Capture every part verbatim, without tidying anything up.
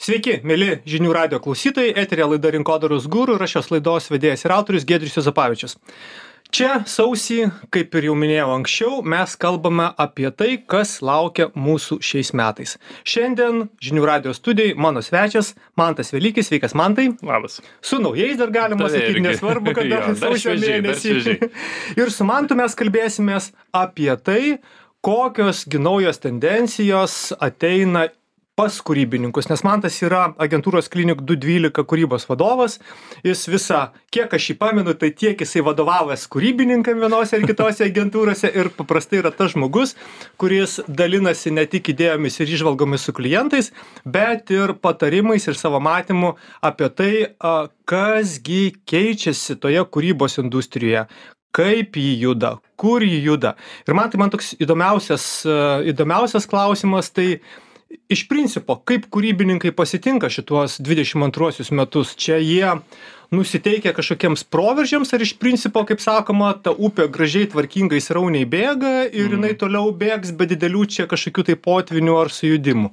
Sveiki, mėly žinių radio klausytojai, eteryje laida Rinkodaros guru ir aš šios laidos vedėjas ir autorius Giedrius Juozapavičius. Čia sausį, kaip ir jau minėjau anksčiau, mes kalbame apie tai, kas laukia mūsų šiais metais. Šiandien žinių radio studijai mano svečias Mantas Velykis. Sveikas, Mantai. Labas. Su naujais dar galima sakyti, nesvarbu, kad dar sausio mėnesį. Ir su Mantu mes kalbėsimės apie tai, kokios gi naujos tendencijos ateina pas kūrybininkus, nes Mantas yra agentūros Klinik du dvylika kūrybos vadovas. Jis visą, kiek aš jį pamenu, tai tiek jisai vadovavęs kūrybininkam vienose ir kitose agentūrose ir paprastai yra tas žmogus, kuris dalinasi ne tik idėjomis ir įžvalgomis su klientais, bet ir patarimais ir savo matymu apie tai, kasgi keičiasi toje kūrybos industrijoje, kaip jį juda, kur jį juda. Ir man tai man toks įdomiausias, įdomiausias klausimas, tai iš principo, kaip kūrybininkai pasitinka šituos dvidešimt antruosius metus? Čia jie nusiteikia kažkokiems proveržiams, ar iš principo, kaip sakoma, ta upė gražiai tvarkingai srauniai bėga ir mm. jinai toliau bėgs be didelių čia kažkokių tai potvinių ar sujudimų?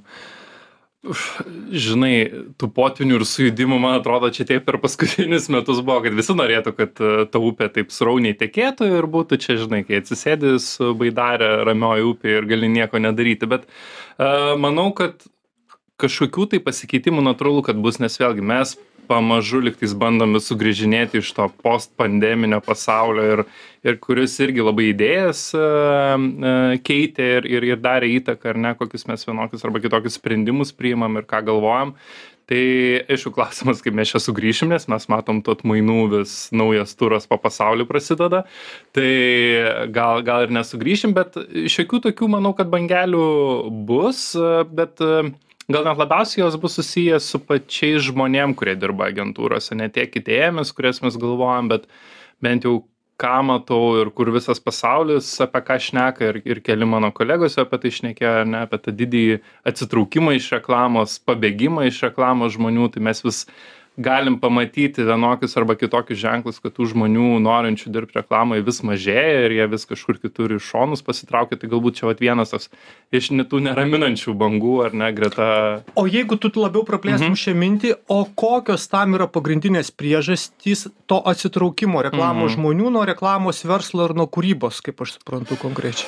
Žinai, tų potvinių ir sujudimų, man atrodo, čia taip per paskutinius metus buvo, kad visi norėtų, kad ta upė taip srauniai tekėtų ir būtų čia, žinai, kai atsisėdis baidarė ramioji upė ir gali nieko nedaryti. Bet uh, manau, kad kažkokių tai pasikeitimų natūralu, kad bus, nes vėlgi mes pamažu lygtais bandom vis sugrįžinėti iš to post-pandeminio pasaulio ir, ir kuris irgi labai idėjas uh, uh, keitė ir, ir, ir darė įtaką, ar ne, kokius mes vienokius arba kitokius sprendimus priimam ir ką galvojam. Tai, aišku, klausimas, kaip mes čia sugrįšim, nes mes matom tų atmainų vis naujas turas po pasaulį prasideda. Tai gal, gal ir nesugrįšim, bet šiokių tokių, manau, kad bangelių bus, bet uh, gal net labiausiai jos bus susijęs su pačiais žmonėm, kurie dirba agentūrose, ne tiek idėjomis, kurias mes galvojam, bet bent jau ką matau ir kur visas pasaulis apie ką šneka ir, ir keli mano kolegos apie tai šnekėjo, ne, apie tą didįjį atsitraukimą iš reklamos, pabėgimą iš reklamos žmonių, tai mes vis galim pamatyti vienokius arba kitokius ženklus, kad tų žmonių norinčių dirbti reklamoje vis mažėja ir jie vis kažkur kitur iš šonus pasitraukia, tai galbūt čia vat vienas toks iš tų neraminančių bangų, ar ne, greta. O jeigu tu labiau praplėstum mhm. šią mintį, o kokios tam yra pagrindinės priežastys to atsitraukimo reklamos mhm. žmonių nuo reklamos verslo ir nuo kūrybos, kaip aš suprantu konkrečiai?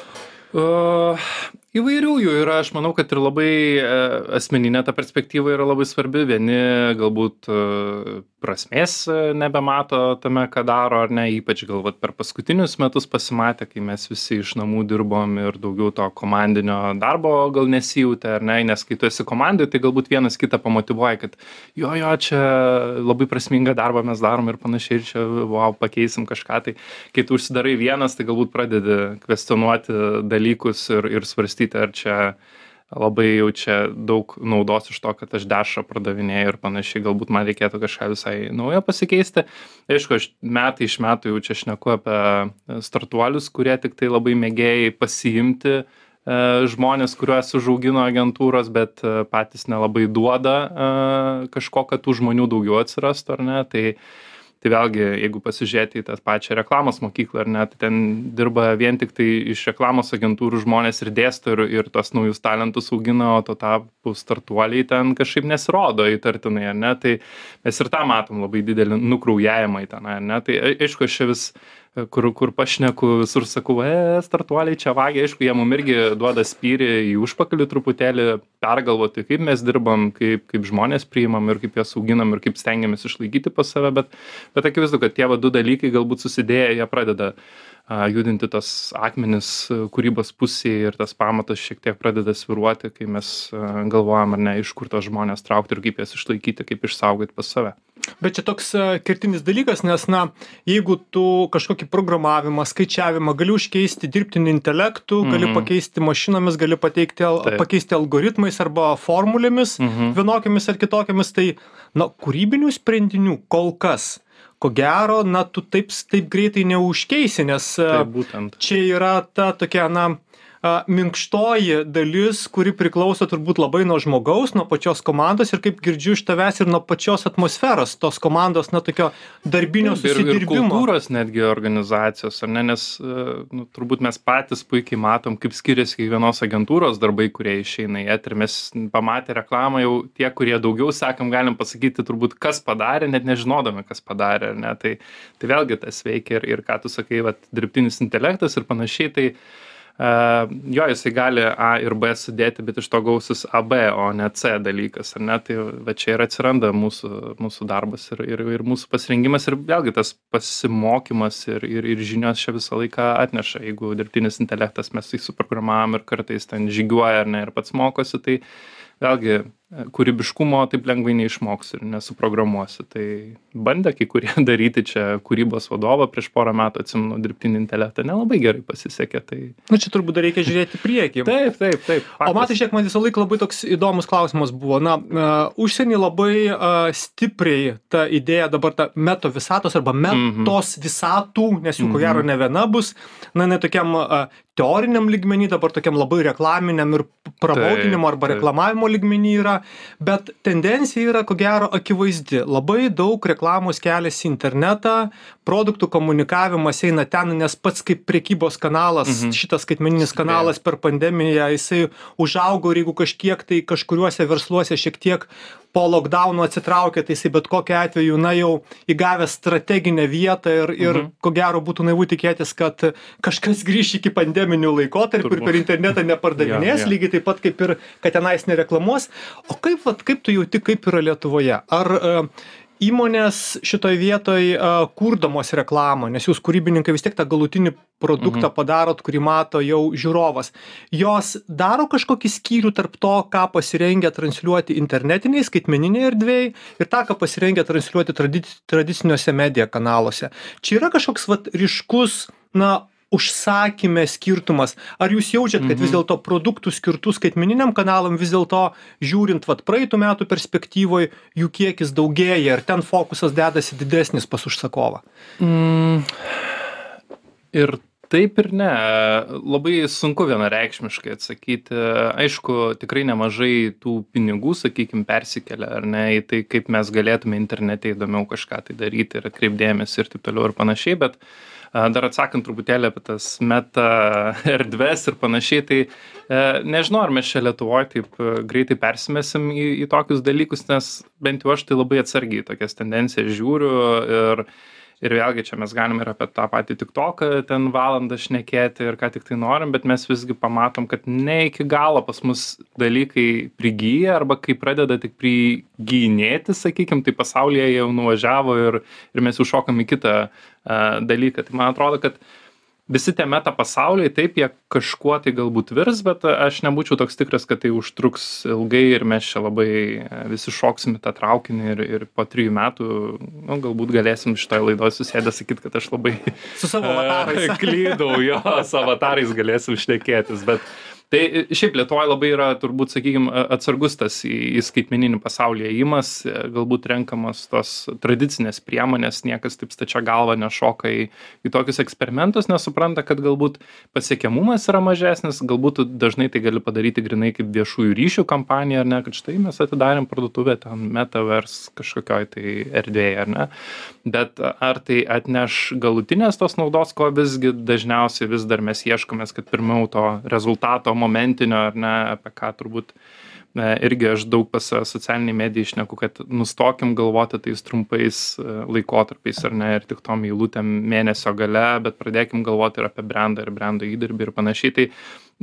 Uh, įvairių jų yra, aš manau, kad ir labai uh, asmeninė ta perspektyva yra labai svarbi. Vieni galbūt uh, prasmės uh, nebemato tame, ką daro, ar ne, ypač galbūt per paskutinius metus pasimatė, kai mes visi iš namų dirbom ir daugiau to komandinio darbo gal nesijutė, ar ne, nes kai tu esi komandai, tai galbūt vienas kitą pamotyvuoja, kad jo, jo, čia labai prasmingą darbą mes darom ir panašiai, ir čia, wow, pakeisim kažką. Tai kai tu užsidarai vienas, tai galbūt pradedi kvestionuoti dalykus ir, ir svarstyti, ar čia labai jau čia daug naudos iš to, kad aš dešrą pardavinėju ir panašiai, galbūt man reikėtų kažką visai naujo pasikeisti. Aišku, aš metai iš metų jau čia šneku apie startuolius, kurie tik tai labai mėgėjai pasiimti e, žmonės, kuriuos užaugino agentūros, bet e, patys nelabai duoda e, kažko, kad tų žmonių daugiau atsirastų, ar ne, tai Tai vėlgi, jeigu pasižiūrėti į tą pačią reklamos mokyklą, ar ne, tai ten dirba vien tik tai iš reklamos agentūrų žmonės ir dėsto ir, ir tos naujus talentus augina, o to tapų startuoliai ten kažkaip nesirodo įtartinai, ar ne, tai mes ir tą matom labai didelį nukraujavimą į ten, ar ne, tai aišku, aš čia vis kur, kur pašneku, visur sakau, e, startuoliai čia vagia, aišku, jie mum irgi duoda spyrį į užpakalį truputėlį pergalvoti, kaip mes dirbam, kaip, kaip žmonės priimam ir kaip jas auginam ir kaip stengiamės išlaikyti pas save, bet, bet akivaizdu, kad tie va du dalykai galbūt susidėję, jie pradeda a, judinti tas akmenis kūrybos pusėje ir tas pamatas šiek tiek pradeda sviruoti, kai mes a, galvojam, ar ne, iš kur tos žmonės traukti ir kaip jas išlaikyti, kaip išsaugoti pas save. Bet čia toks kertinis dalykas, nes, na, jeigu tu kažkokį programavimą, skaičiavimą gali užkeisti dirbtiniu intelektu, mm-hmm. gali pakeisti mašinomis, gali pateikti, pakeisti algoritmais arba formulėmis, mm-hmm. vienokiamis ar kitokiamis, tai, na, kūrybinių sprendinių kol kas, ko gero, na, tu taip, taip greitai neužkeisi, nes čia yra ta tokia, na, a, minkštoji dalis, kuri priklauso turbūt labai nuo žmogaus, nuo pačios komandos ir kaip girdžiu iš tavęs ir nuo pačios atmosferos tos komandos, na, tokio darbinio susidirbimo. Ir, ir kultūros netgi organizacijos, ar ne, nes nu, turbūt mes patys puikiai matom, kaip skiriasi kiekvienos agentūros darbai, kurie išeina į eterį. Mes pamatę reklamą jau tie, kurie daugiau sekam, galim pasakyti turbūt, kas padarė, net nežinodami, kas padarė, ar ne. Tai, tai vėlgi tas veikia ir, ir ką tu sakai, vat, dirbtinis intelektas ir panašiai, tai Uh, jo, jisai gali A ir B sudėti, bet iš to gausis A B, o ne C dalykas, ar ne? Tai va čia ir atsiranda mūsų, mūsų darbas ir, ir, ir mūsų pasirengimas ir vėlgi tas pasimokymas ir, ir, ir žinios čia visą laiką atneša. Jeigu dirbtinis intelektas mes tai suprogramavom ir kartais ten žygiuoja, ar ne, ir pats mokosi, tai vėlgi kūrybiškumo taip lengvai neišmoksi ir nesuprogramuosi. Tai bandė kai kurie daryti čia kūrybos vadovą prieš porą metų, atsimenu, dirbtinį intelektą, nelabai gerai pasisekė. Tai... Nu, čia turbūt dar reikia žiūrėti priekį. Taip, taip, taip. Faktas. O matai, žiūrėk, man visą laiką labai toks įdomus klausimas buvo. Na, uh, užsienį labai uh, stipriai ta idėja dabar ta meto visatos arba metos mm-hmm. visatų, nes jų mm-hmm. ko gero ne viena bus, na, ne tokiam uh, teoriniam lygmenį, dabar tokiam labai reklaminiam ir promautinimo arba taip. Reklamavimo lygmenį yra, bet tendencija yra, ko gero, akivaizdi. Labai daug reklamos keliasi į internetą, produktų komunikavimas eina ten, nes pats kaip prekybos kanalas, mhm. šitas skaitmeninis kanalas per pandemiją, jisai užaugo ir jeigu kažkiek tai kažkuriuose versluose šiek tiek po lockdowno atsitraukė, tai jisai bet kokiu atveju, na, jau įgavęs strateginę vietą ir, ir mhm. ko gero būtų naivu tikėtis, kad kažkas grįš iki pandeminių laikotarpių ir per internetą nepardavinės, ja, ja. Lygiai taip pat kaip ir, kad tenais nereklamuos. O kaip, vat, kaip tu jauti, kaip yra Lietuvoje? Ar uh, įmonės šitoj vietoj uh, kurdamos reklamą, nes jūs kūrybininkai vis tiek tą galutinį produktą mhm. padarot, kurį mato jau žiūrovas. Jos daro kažkokį skyrių tarp to, ką pasirengia transliuoti internetiniai, skaitmeniniai erdvėjai ir tą, ką pasirengia transliuoti tradic tradiciniuose media kanaluose. Čia yra kažkoks vat, ryškus, na, užsakyme skirtumas. Ar jūs jaučiat, kad vis dėlto produktų skirtų skaitmeniniam kanalam vis dėlto žiūrint vat, praeitų metų perspektyvoje, jų kiekis daugėja ir ten fokusas dedasi didesnis pas užsakovą? Mm, ir taip ir ne. Labai sunku vienareikšmiškai atsakyti. Aišku, tikrai nemažai tų pinigų, sakykime, persikelia, ar ne, į tai, kaip mes galėtume internete įdomiau kažką tai daryti ir atkreipdėmės ir taip toliau ir panašiai, bet dar atsakant truputėlį apie tas meta erdves ir panašiai, tai nežinau, ar mes čia Lietuvoje taip greitai persimesim į, į tokius dalykus, nes bent jau aš tai labai atsargiai tokias tendencijas žiūriu ir Ir vėlgi čia mes galim ir apie tą patį TikToką ten valandą šnekėti ir ką tik tai norim, bet mes visgi pamatom, kad ne iki galo pas mus dalykai prigyja arba kai pradeda tik prigyjinėti, sakykim, tai pasaulyje jau nuvažiavo ir, ir mes jau šokam į kitą uh, dalyką. Tai man atrodo, kad visi tie meta pasauliai, taip, jie kažkuo tai galbūt virs, bet aš nebūčiau toks tikras, kad tai užtruks ilgai ir mes čia labai visi šoksim į tą traukinį ir, ir po trijų metų, nu, galbūt galėsim šitoje laidoje susėdę sakyti, kad aš labai su savo avatarais klydau, jo, su avatarais galėsim šnekėtis, bet tai šiaip Lietuvoje labai yra, turbūt, sakykime, atsargus tas į, į skaitmeninį pasaulį ėjimas, galbūt renkamos tos tradicinės priemonės, niekas taip stačia galva nešoka į, į tokius eksperimentus, nes supranta, kad galbūt pasiekiamumas yra mažesnis, galbūt dažnai tai gali padaryti grinai kaip viešųjų ryšių kampanija, ar ne, kad štai mes atidarėm parduotuvę ten metaverse kažkokioj tai erdvėje, ar ne. Bet ar tai atneš galutinės tos naudos, ko visgi dažniausiai vis dar mes ieškomės, kad pirmiau to rezultato momentinio, ar ne, apie ką turbūt ne, irgi aš daug pas socialiniai medijai šneku, kad nustokim galvoti tais trumpais laikotarpiais, ar ne, ir tik tom eilutėm mėnesio gale, bet pradėkim galvoti ir apie brandą ir brando įdirbį ir panašiai. Tai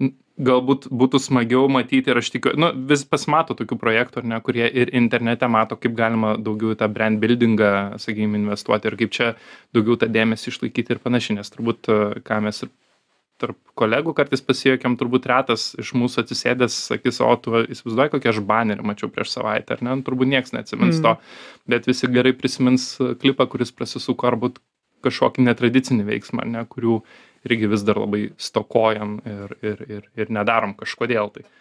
galbūt būtų smagiau matyti ir aš tikiu, nu, vis pasimato tokių projektų, ar ne, kurie ir internete mato, kaip galima daugiau tą brand buildingą, sakykime, investuoti ir kaip čia daugiau tą dėmesį išlaikyti ir panašiai, nes turbūt, ką mes ir tarp kolegų kartais pasijuokiam, turbūt retas iš mūsų atsisėdęs sakys, o tu įsivaizduoji, kokią aš banerį mačiau prieš savaitę, ar ne? Turbūt nieks neatsimins mm. to, bet visi gerai prisimins klipą, kuris prasisuko, arba kažkokį netradicinį veiksmą, ne, kurių irgi vis dar labai stokojam ir, ir, ir, ir nedarom kažkodėl tai.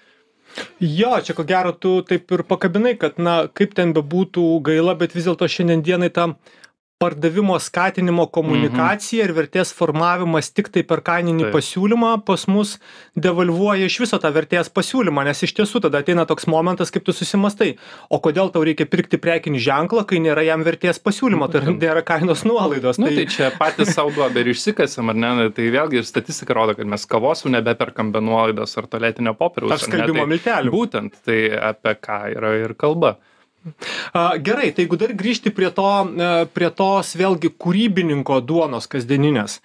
Jo, čia ko gero tu taip ir pakabinai, kad, na, kaip ten bebūtų gaila, bet vis dėlto šiandien dienai ta pardavimo skatinimo komunikacija ir vertės formavimas tik tai per kaininį Taip. pasiūlymą pas mus devalvuoja iš viso tą vertės pasiūlymą, nes iš tiesų tada ateina toks momentas, kaip tu susimastai, o kodėl tau reikia pirkti prekinį ženklą, kai nėra jam vertės pasiūlymo, tai nėra kainos nuolaidos. Nu, tai... tai čia patys savo duobę ir išsikasam, ar ne? Tai vėlgi ir statistika rodo, kad mes kavos jau nebeperkam be nuolaidos ar tualetinio popieriaus. Ar skalbimo tai, miltelių. Būtent, tai apie ką yra ir kalba. Gerai, tai jeigu dar grįžti prie, to, prie tos vėlgi kūrybininko duonos kasdieninės.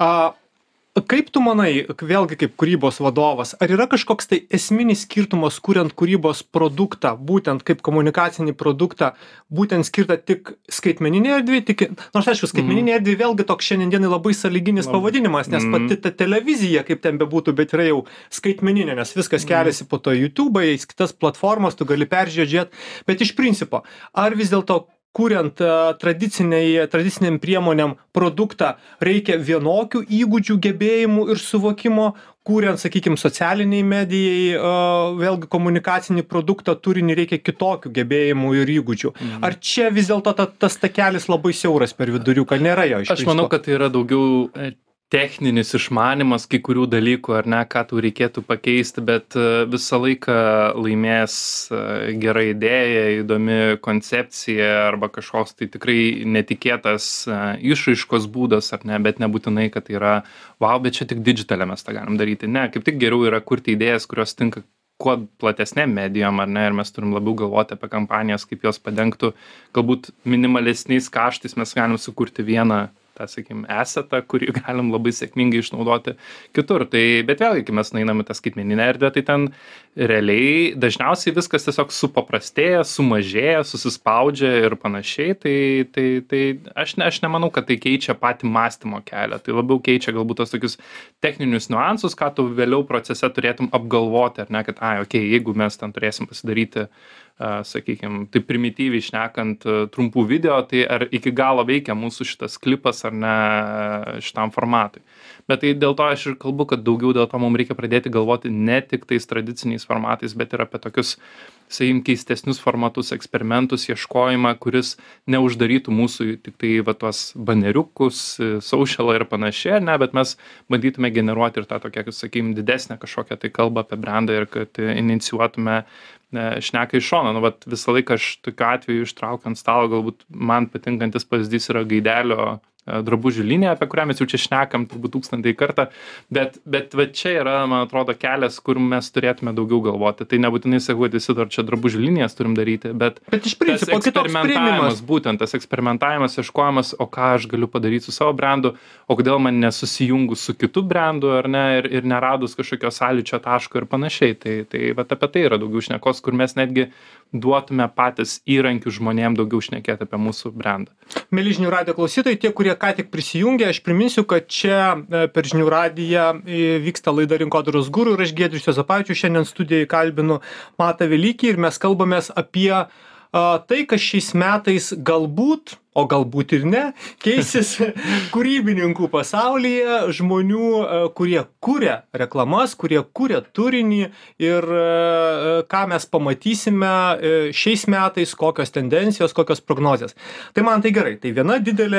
Kaip tu manai, vėlgi kaip kūrybos vadovas, ar yra kažkoks tai esminis skirtumas, kuriant kūrybos produktą, būtent kaip komunikacinį produktą, būtent skirtą tik skaitmeninė erdvė, tik, nors aišku, skaitmeninė erdvė vėlgi toks šiandienai labai sąlyginis pavadinimas, nes pati ta televizija, kaip ten bebūtų, bet yra jau skaitmeninė, nes viskas keliasi po to YouTube, į kitas platformas, tu gali peržiūrėti, bet iš principo, ar vis dėlto kuriant tradiciniam priemonėm produktą, reikia vienokių įgūdžių, gebėjimų ir suvokimo, kuriant, sakykime, socialiniai medijai, vėlgi komunikacinį produktą turinį reikia kitokių gebėjimų ir įgūdžių. Mhm. Ar čia vis dėlto ta, tas takelis labai siauras per viduriuką, nėra jo iš Aš principo? manau, kad tai yra daugiau techninis išmanimas kai kurių dalykų, ar ne, ką tau reikėtų pakeisti, bet visą laiką laimės gera idėja, įdomi koncepcija arba kažkoks tai tikrai netikėtas išraiškos būdas, ar ne, bet nebūtinai, kad tai yra, wow, bet čia tik digitale mes tą galim daryti. Ne, kaip tik geriau yra kurti idėjas, kurios tinka kuo platesnėm medijom, ar ne, ir mes turim labiau galvoti apie kampanijas, kaip jos padengtų, galbūt minimalesniais kaštais mes galim sukurti vieną tą, sakykim, esetą, kurį galim labai sėkmingai išnaudoti kitur. Tai, bet vėlgi, kai mes nueinam į tą skaitmeninę erdvę, tai ten realiai dažniausiai viskas tiesiog supaprastėja, sumažėja, susispaudžia ir panašiai. Tai, tai, tai aš, ne, aš nemanau, kad tai keičia patį mąstymo kelią. Tai labiau keičia galbūt tos tokius techninius niuansus, ką tu vėliau procese turėtum apgalvoti, ar ne, kad, ai, okei, okay, jeigu mes ten turėsim pasidaryti Uh, sakykime, tai primityviai šnekant uh, trumpų video, tai ar iki galo veikia mūsų šitas klipas ar ne šitam formatui. Bet tai dėl to aš ir kalbu, kad daugiau dėl to mums reikia pradėti galvoti ne tik tais tradiciniais formatais, bet ir apie tokius, sakykim, keistesnius formatus, eksperimentus, ieškojimą, kuris neuždarytų mūsų tik tai va tuos baneriukus, socialą ir panašiai, ne, bet mes bandytume generuoti ir tą tokią, sakykim, didesnę kažkokią tai kalbą apie brandą ir kad inicijuotume šneka iš šono. Nu, vat visą laiką aš tokiu atveju ištraukiu ant stalo, galbūt man patinkantis pavyzdys yra Gaidelio drabužių linija, apie kurią mes jau čia šnekam turbūt tūkstantį kartą, bet, bet va čia yra, man atrodo, kelias, kur mes turėtume daugiau galvoti. Tai nebūtinai sakau, kad visi dar čia drabužių linijas turim daryti, bet, bet iš principo, tas eksperimentavimas, būtent tas eksperimentavimas, ieškojimas, o ką aš galiu padaryti su savo brandu, o kodėl man nesusijungus su kitu brandu, ar ne, ir, ir neradus kažkokio sąlyčio taško ir panašiai. Tai, tai va apie tai yra daugiau šnekos, kur mes netgi duotume patys įrankių žmonėm daugiau šnekėti apie mūsų brandą. Mieli žinių radijo klausytojai, tie, kurie ką tik prisijungė, aš priminsiu, kad čia per žinių radiją vyksta laida Rinkodaros guru ir aš Giedrius Juozapavičius šiandien studijoje kalbinu Matą Velykį ir mes kalbamės apie a, tai, kas šiais metais galbūt, o galbūt ir ne, keisis kūrybininkų pasaulyje, žmonių, kurie kuria reklamas, kurie kuria turinį ir ką mes pamatysime šiais metais, kokios tendencijos, kokios prognozės. Tai man tai gerai. Tai viena didelė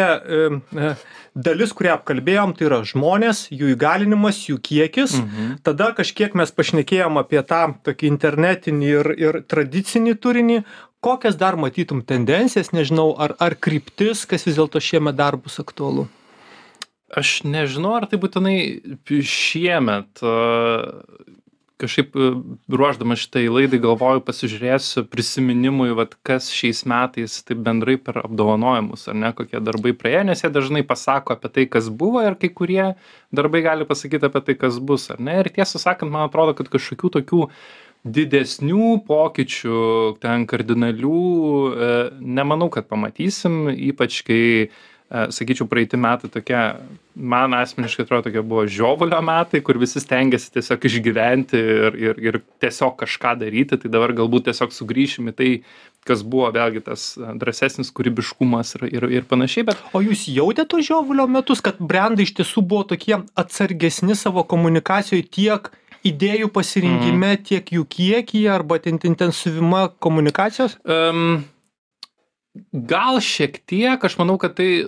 dalis, kurią apkalbėjom, tai yra žmonės, jų įgalinimas, jų kiekis. Mhm. Tada kažkiek mes pašnekėjom apie tą tokį internetinį ir, ir tradicinį turinį. Kokias dar matytum tendencijas, nežinau, ar, ar kryptis, kas vis dėlto šiemet dar bus aktualu? Aš nežinau, ar tai būtinai šiemet. Kažkaip ruošdamas šitai laidai galvoju, pasižiūrėsiu prisiminimui, vat, kas šiais metais taip bendrai per apdovanojimus, ar ne, kokie darbai praėjo, nes jie dažnai pasako apie tai, kas buvo ir kai kurie darbai gali pasakyti apie tai, kas bus, ar ne. Ir tiesą sakant, man atrodo, kad kažkokių tokių didesnių pokyčių, ten kardinalių, e, nemanau, kad pamatysim, ypač kai, e, sakyčiau, praeiti metai tokie, man asmeniškai atrodo, tokie buvo žiovulio metai, kur visi stengiasi tiesiog išgyventi ir, ir, ir tiesiog kažką daryti, tai dabar galbūt tiesiog sugrįšim į tai, kas buvo vėlgi tas drąsesnis kūrybiškumas ir, ir, ir panašiai. Bet... O jūs jautėte to žiovulio metus, kad brandai iš tiesų buvo tokie atsargesni savo komunikacijoje tiek idėjų pasirinkime, mm. tiek jų kiekyje arba intensyvima komunikacijos? Um, Gal šiek tiek, aš manau, kad tai,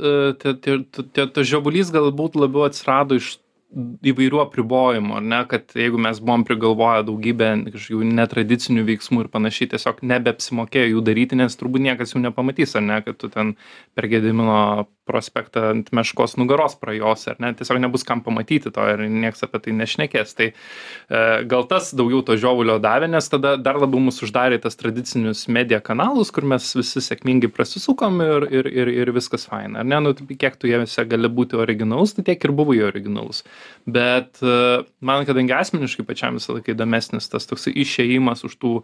tas žiobulys galbūt labiau atsirado iš įvairių apribojimų, ar ne, kad jeigu mes buvom prigalvoję daugybę kažkokių netradicinių veiksmų ir panašiai, tiesiog nebeapsimokėjo jų daryti, nes turbūt niekas jų nepamatys, ar ne, kad tu ten per Gedimino prospektą ant meškos nugaros prajos, ar ne, tiesiog nebus kam pamatyti to ir nieks apie tai nešnekės. Tai e, gal tas daugiau to žiovulio davė, nes tada dar labiau mus uždarė tas tradicinius media kanalus, kur mes visi sėkmingai prasisukom ir, ir, ir, ir viskas faina, ar ne, nu, kiek tu jose gali būti originalus, tai tiek ir buvo jie originalus. Bet man, kadangi asmeniškai pačiam visą laiką įdomesnis tas toks išėjimas už tų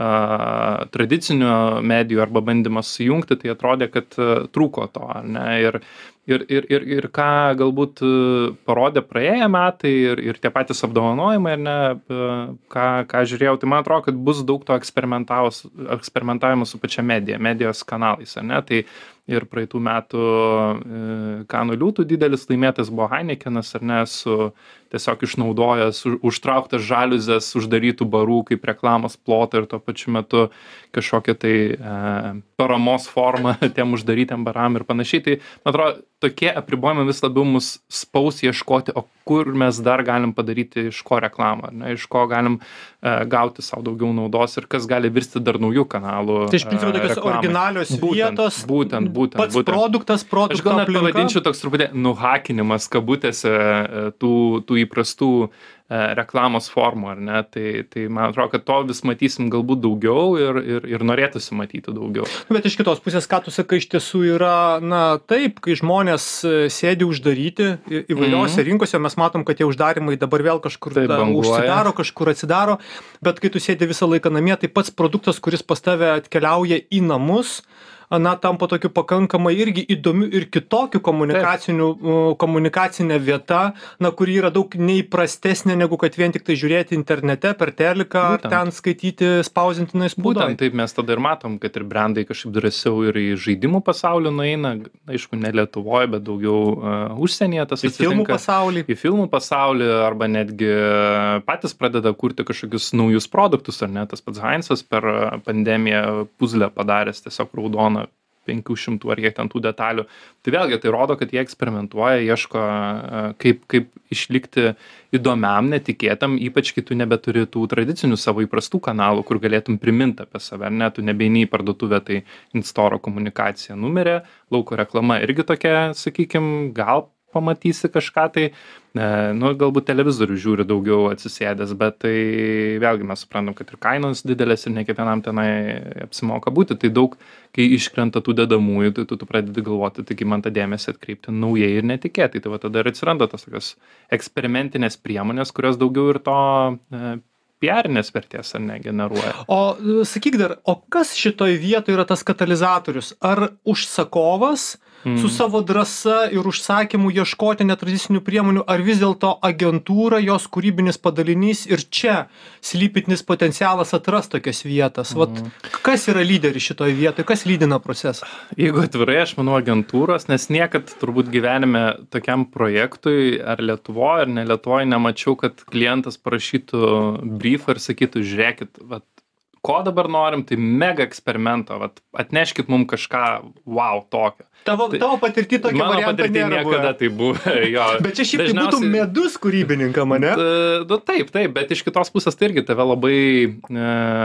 uh, tradicinių medijų arba bandymas sujungti, tai atrodė, kad uh, trūko to, ar ne? Ir, ir, ir, ir, ir ką galbūt uh, parodė praėję metai ir, ir tie patys apdovanojimai, ar ne, uh, ką, ką žiūrėjau, tai man atrodo, kad bus daug to eksperimentavimo su pačia medija, medijos kanalais, ar ne? Tai ir praeitų metų Kanų liūtų didelis laimėtas buvo Heinekenas, ar ne, su tiesiog išnaudojęs, užtrauktas žaliuzės uždarytų barų kaip reklamos plotą ir tuo pačiu metu kažkokią tai e, paramos formą tiem uždarytiem baram ir panašiai. Tai, man atrodo, tokie apribojimai vis labiau mus spaus ieškoti, o kur mes dar galim padaryti iš ko reklamą, ar ne, iš ko galim e, gauti savo daugiau naudos ir kas gali virsti dar naujų kanalų. Tai iš principo tokios reklamai. Originalios būtent, vietos, būtent, būtent, pats būtent. produktas, produkto Aš gal net aplinka. pavadinčiau toks truputį nuhakinimas kabutėse tų, tų įprastų reklamos formų, ar ne, tai, tai man atrodo, kad to vis matysim galbūt daugiau ir, ir, ir norėtųsi matyti daugiau. Bet iš kitos pusės, ką tu sakai, iš tiesų yra, na taip, kai žmonės sėdi uždaryti įvairiose mm-hmm. rinkose, mes matom, kad tie uždarimai dabar vėl kažkur taip, ta, užsidaro, kažkur atsidaro, bet kai tu sėdi visą laiką namie, tai pats produktas, kuris pas tave atkeliauja į namus, na, tampa tokiu pakankamai irgi įdomiu ir kitokiu komunikaciniu, komunikacinė vieta, na, kuri yra daug neįprastesnė, negu kad vien tik tai žiūrėti internete, per teliką, ar ten skaityti spausdintinai spaudoj. Būtent, taip mes tada ir matom, kad ir brandai kažkaip drąsiau ir į žaidimų pasaulį nueina, aišku, ne Lietuvoje, bet daugiau uh, užsienyje tas atsitinka. Į filmų pasaulį. Į filmų pasaulį, arba netgi patys pradeda kurti kažkokius naujus produktus, ar ne, tas pats Heinzas per pandemiją puzlę padaręs tiesiog raudoną penkių šimtų ar kiek ten tų detalių. Tai vėlgi tai rodo, kad jie eksperimentuoja, ieško kaip, kaip išlikti įdomiam, netikėtam, ypač kai tu nebeturi tų tradicinių savo įprastų kanalų, kur galėtum priminti apie save, ne, tu nebeini į parduotuvę, tai in-store komunikacija numerė, lauko reklama irgi tokia, sakykim, gal pamatysi kažką, tai e, nu, galbūt televizorių žiūri daugiau atsisėdęs, bet tai vėlgi mes suprantam, kad ir kainos didelės ir ne kiekvienam tenai apsimoka būti, tai daug, kai iškrenta tų dedamųjų, tai tu, tu pradedi galvoti, tai man tą dėmesį atkreipti naujai ir netikėtai, tai va tada ir atsiranda tas tokios eksperimentinės priemonės, kurios daugiau ir to e, P R-inės vertės ar ne generuoja. O sakyk dar, o kas šitoj vietoj yra tas katalizatorius? Ar užsakovas Mm. su savo drąsa ir užsakymu ieškoti netradicinių priemonių, ar vis dėlto agentūra, jos kūrybinis padalinys ir čia slypintis potencialas atras tokias vietas? Mm. Vat, kas yra lyderis šitoje vietoje, kas lydina procesą? Jeigu atvirai, aš manau agentūros, nes niekad turbūt gyvenime tokiam projektui ar Lietuvoje, ar ne Lietuvoje nemačiau, kad klientas parašytų briefą ir sakytų, žiūrėkit, vat, ko dabar norim, tai mega eksperimento, vat, atneškit mum kažką wow tokio. Tavo, tai, tavo patirtį tokia variantą nėra niekada tai buvo. Jo. Bet čia šiaip dažniausiai... tai būtų medus kūrybininkam, ne? Nu, taip, taip, bet iš kitos pusės tai irgi tave labai e,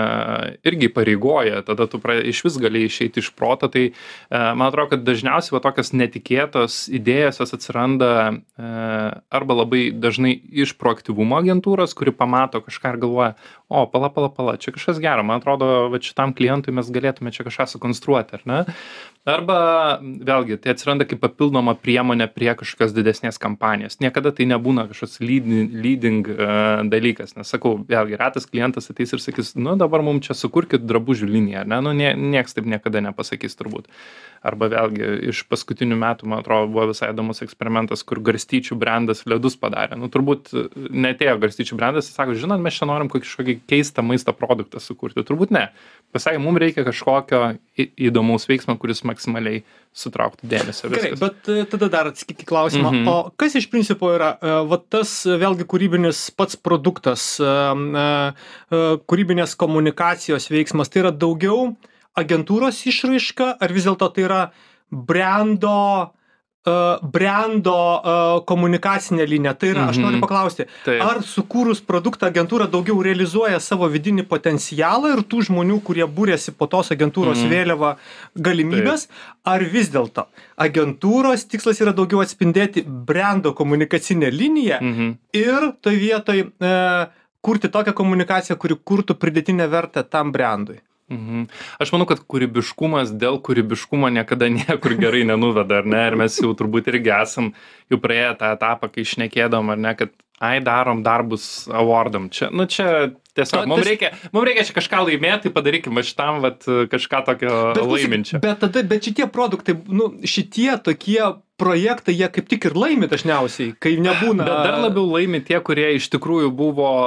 irgi pareigoja, tada tu pra, iš vis gali išeiti iš proto, tai e, man atrodo, kad dažniausiai va, tokios netikėtos idėjos jos atsiranda e, arba labai dažnai iš proaktyvumo agentūros, kuri pamato kažką ir galvoja, o, pala, pala, pala, čia kažkas gero, man atrodo, va, šitam klientui mes galėtume čia kažką sukonstruoti, ar ne? Arba, vėlgi, tai atsiranda kaip papildoma priemonė prie kažkokios didesnės kampanijos. Niekada tai nebūna kažkoks leading, leading uh, dalykas, nes sakau, vėlgi, retas klientas ateis ir sakys, nu dabar mums čia sukurkit drabužių liniją, ar ne? Nu, nie, nieks taip niekada nepasakys turbūt. Arba vėlgi, iš paskutinių metų, man atrodo, buvo visai įdomus eksperimentas, kur garstyčių brandas ledus padarė. Nu, turbūt netėjo garstyčių brandas, jis sako, žinot, mes čia norim kažkokį keistą maisto produktą sukurti. Turbūt ne. Pasakė, mums reikia kažkokio įdomaus veiksmo, kuris maksimaliai sutrauktų dėmesio. Gerai, bet tada dar atsakyk į klausimą. Mhm. O kas iš principo yra, va tas vėlgi kūrybinis pats produktas, kūrybinės komunikacijos veiksmas, tai yra daugiau agentūros išraiška, ar vis dėlto tai yra brendo, uh, brendo uh, komunikacinė linija? Tai yra, aš noriu paklausti, Taip. ar sukūrus produktą agentūra daugiau realizuoja savo vidinį potencialą ir tų žmonių, kurie būrėsi po tos agentūros Mhm. vėliava galimybės, ar vis dėlto agentūros tikslas yra daugiau atspindėti brendo komunikacinę liniją Mhm. ir toj vietoj e, kurti tokią komunikaciją, kuri kurtų pridėtinę vertę tam brandui? Mhm. Aš manau, kad kūrybiškumas dėl kūrybiškumo niekada niekur gerai nenuveda, ar ne? Ir mes jau turbūt irgi esam jau praėję tą etapą, kai šnekėdom, ar ne, kad ai, darom darbus awardam. Čia, nu čia tiesiog, mums reikia, mums reikia čia kažką laimėti, tai padarykim šitam, vat, kažką tokio laiminčio. Bet tada, bet šitie produktai, nu, šitie tokie projektai, jie kaip tik ir laimi dažniausiai, kai nebūna. Bet dar labiau laimi tie, kurie iš tikrųjų buvo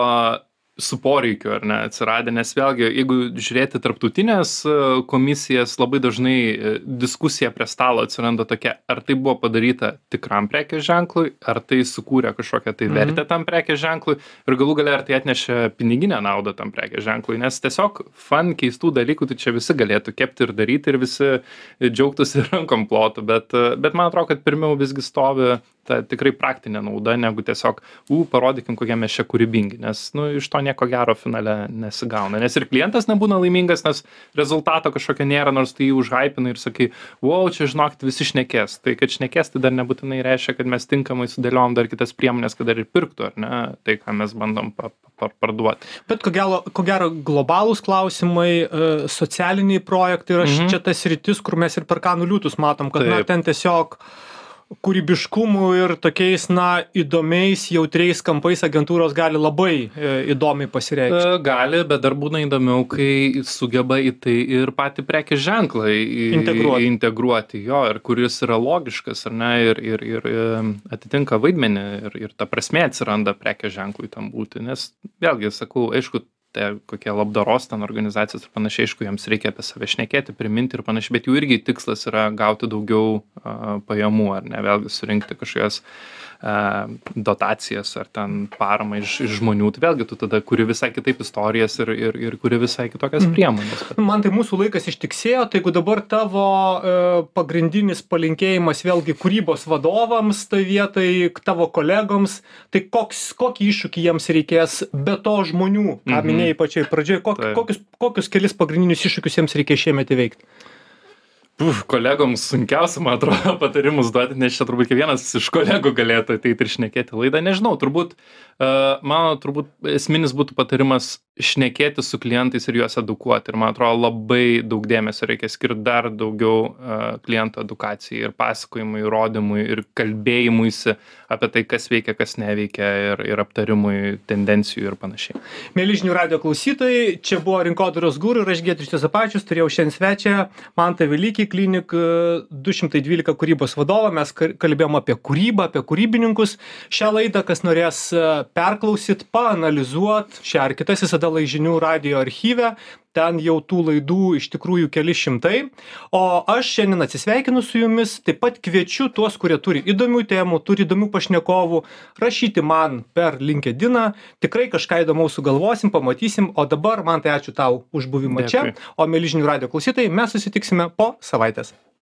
su poreikiu, ar ne, atsiradę, nes vėlgi, jeigu žiūrėti tarptautinės komisijas, labai dažnai diskusija prie stalo atsiranda tokia, ar tai buvo padaryta tikram prekės ženklui, ar tai sukūrė kažkokią tai vertę tam prekės ženklui ir galų gale ar tai atnešė piniginę naudą tam prekės ženklui, nes tiesiog fun, keistų dalykų, tai čia visi galėtų kepti ir daryti ir visi džiaugtųsi rankom plotų, bet, bet man atrodo, kad pirmiau visgi stovi ta tikrai praktinė nauda, negu tiesiog, u, parodykim, kokie mes čia kūrybingi, nes, nu, iš to nieko gero finale nesigauna, nes ir klientas nebūna laimingas, nes rezultato kažkokio nėra, nors tai jį užhypina ir sakai, wow, čia žinokit, visi šnekės, tai kad šnekės, tai dar nebūtinai reiškia, kad mes tinkamai sudėliojom dar kitas priemonės, kad dar ir pirktų, ar ne, tai, ką mes bandom pa, pa, parduoti. Bet ko gero, ko gero globalūs klausimai, socialiniai projektai yra mhm. čia tas rytis, kur mes ir per Kanų liūtus matom, kad, na, ten tiesiog kūrybiškumu ir tokiais, na, įdomiais, jautriais kampais agentūros gali labai e, įdomiai pasireikšti. Gali, bet dar būna įdomiau, kai sugeba į tai ir patį prekės ženklą integruoti. integruoti jo, ir kuris yra logiškas, ar ne, ir, ir, ir atitinka vaidmenį, ir, ir ta prasmė atsiranda prekės ženklui tam būti, nes vėlgi, sakau, aišku, tai kokie labdaros ten organizacijos ir panašiai, aišku, jiems reikia apie save šnekėti, priminti ir panašiai, bet jų irgi tikslas yra gauti daugiau uh, pajamų, ar ne, vėlgi surinkti kažkokias uh, dotacijas ar ten paramą iš, iš žmonių, tai vėlgi tu tada kuri visai kitaip istorijas ir, ir, ir kuri visai kitokias priemonės. Bet... Man tai mūsų laikas ištiksėjo, tai jeigu dabar tavo uh, pagrindinis palinkėjimas vėlgi kūrybos vadovams, tai vietai tavo kolegoms, tai koks, kokį iššūkį jiems reikės be to žmonių, ką mm-hmm. minėjai pačiai pradžioje, kok, kokius, kokius kelis pagrindinius iššūkius jiems reikia šiemet įveikti? Uf, kolegoms sunkiausia, man atrodo, patarimus duoti, nes čia turbūt kiekvienas iš kolegų galėtų ateiti ir šnekėti laidą. Nežinau, turbūt, uh, mano turbūt esminis būtų patarimas šnekėti su klientais ir juos edukuoti. Ir man atrodo, labai daug dėmesio reikia skirti dar daugiau uh, klientų edukacijai ir pasakojimui, įrodymui ir kalbėjimuisi apie tai, kas veikia, kas neveikia ir, ir aptarimui tendencijų ir panašiai. Mėly žinių radijo klausytojai, čia buvo Rinkodaros guru ir aš Giedrius Juozapavičius, turėjau šiandien svečią Mantą Velykį, Klinik du šimtai dvylika kūrybos vadovą. Mes kalbėjom apie kūrybą, apie kūrybininkus. Šią laidą, kas norės perklausyt, paanalizuot, šią ar kitas visada Žinių radijo archyve. Ten jau tų laidų iš tikrųjų keli šimtai. O aš šiandien atsisveikinu su jumis. Taip pat kviečiu tuos, kurie turi įdomių temų, turi įdomių pašnekovų, rašyti man per LinkedIną. Tikrai kažką įdomaus sugalvosim, pamatysim. O dabar man tai ačiū tau už buvimą čia. O mėly Žinių radijo klausytojai, mes susitiksime po savaitės.